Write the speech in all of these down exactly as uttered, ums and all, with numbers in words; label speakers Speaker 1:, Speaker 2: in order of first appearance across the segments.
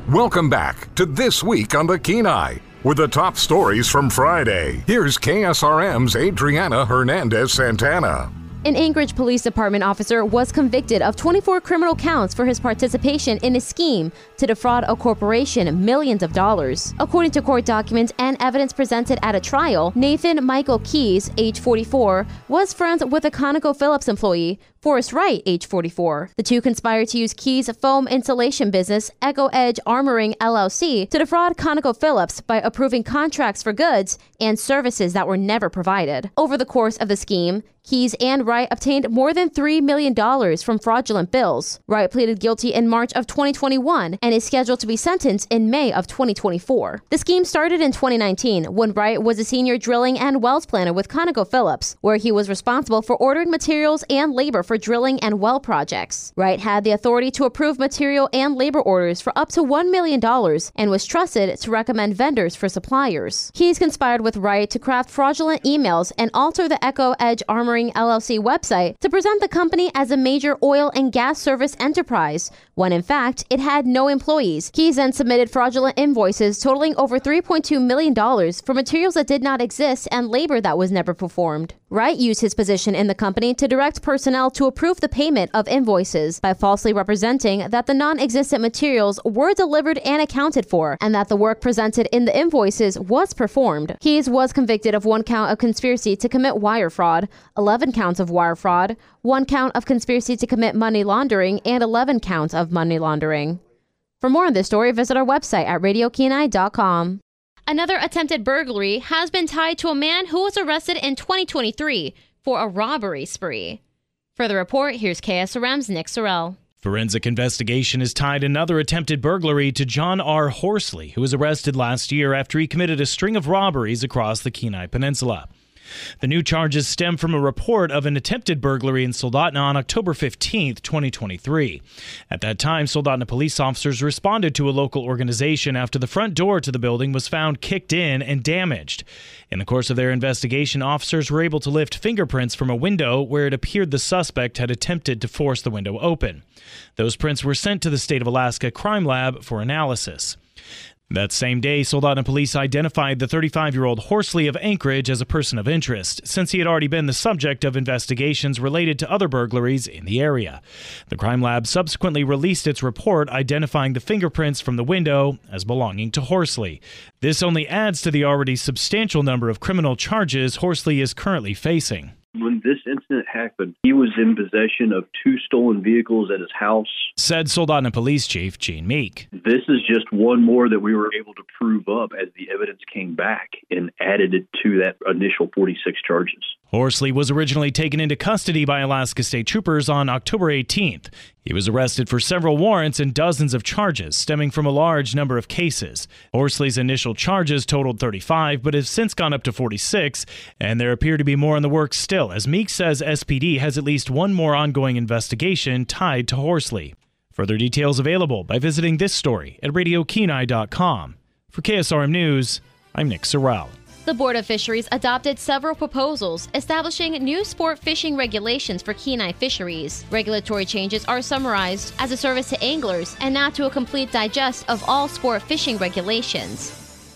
Speaker 1: Welcome back to This Week on the Kenai with the top stories from Friday. Here's K S R M's Adriana Hernandez Santana.
Speaker 2: An Anchorage Police Department officer was convicted of twenty-four criminal counts for his participation in a scheme to defraud a corporation millions of dollars. According to court documents and evidence presented at a trial, Nathan Michael Keys, age forty-four, was friends with a ConocoPhillips employee, Forrest Wright, age forty-four. The two conspired to use Keys' foam insulation business, Echo Edge Armoring L L C, to defraud ConocoPhillips by approving contracts for goods and services that were never provided. Over the course of the scheme, Keys and Wright obtained more than three million dollars from fraudulent bills. Wright pleaded guilty in March of twenty twenty-one and is scheduled to be sentenced in May of twenty twenty-four. The scheme started in twenty nineteen when Wright was a senior drilling and wells planner with ConocoPhillips, where he was responsible for ordering materials and labor for drilling and well projects. Wright had the authority to approve material and labor orders for up to one million dollars and was trusted to recommend vendors for suppliers. Keys conspired with Wright to craft fraudulent emails and alter the Echo Edge Armoring L L C website to present the company as a major oil and gas service enterprise, when in fact it had no employees. Keys then submitted fraudulent invoices totaling over three point two million dollars for materials that did not exist and labor that was never performed. Wright used his position in the company to direct personnel to approve the payment of invoices by falsely representing that the non-existent materials were delivered and accounted for, and that the work presented in the invoices was performed. Keys was convicted of one count of conspiracy to commit wire fraud, eleven counts of wire fraud, one count of conspiracy to commit money laundering, and eleven counts of money laundering. For more on this story, visit our website at radio kenai dot com. Another attempted burglary has been tied to a man who was arrested in twenty twenty-three for a robbery spree. For the report, here's K S R M's Nick Sorrell.
Speaker 3: Forensic investigation has tied another attempted burglary to John R. Horsley, who was arrested last year after he committed a string of robberies across the Kenai Peninsula. The new charges stem from a report of an attempted burglary in Soldotna on October fifteenth, twenty twenty-three. At that time, Soldotna police officers responded to a local organization after the front door to the building was found kicked in and damaged. In the course of their investigation, officers were able to lift fingerprints from a window where it appeared the suspect had attempted to force the window open. Those prints were sent to the State of Alaska Crime Lab for analysis. That same day, Soldotna police identified the thirty-five-year-old Horsley of Anchorage as a person of interest, since he had already been the subject of investigations related to other burglaries in the area. The crime lab subsequently released its report identifying the fingerprints from the window as belonging to Horsley. This only adds to the already substantial number of criminal charges Horsley is currently facing.
Speaker 4: When this incident happened, he was in possession of two stolen vehicles at his house,
Speaker 3: said Soldotna Police Chief Gene Meek.
Speaker 4: This is just one more that we were able to prove up as the evidence came back and added it to that initial forty-six charges.
Speaker 3: Horsley was originally taken into custody by Alaska State Troopers on October eighteenth. He was arrested for several warrants and dozens of charges stemming from a large number of cases. Horsley's initial charges totaled thirty-five, but have since gone up to forty-six, and there appear to be more in the works still, as Meek says S P D has at least one more ongoing investigation tied to Horsley. Further details available by visiting this story at radio kenai dot com. For K S R M News, I'm Nick Sorrell.
Speaker 2: The Board of Fisheries adopted several proposals establishing new sport fishing regulations for Kenai fisheries. Regulatory changes are summarized as a service to anglers and not to a complete digest of all sport fishing regulations.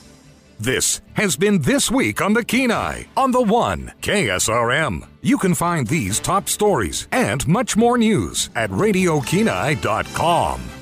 Speaker 1: This has been This Week on the Kenai on the One K S R M. You can find these top stories and much more news at radio kenai dot com.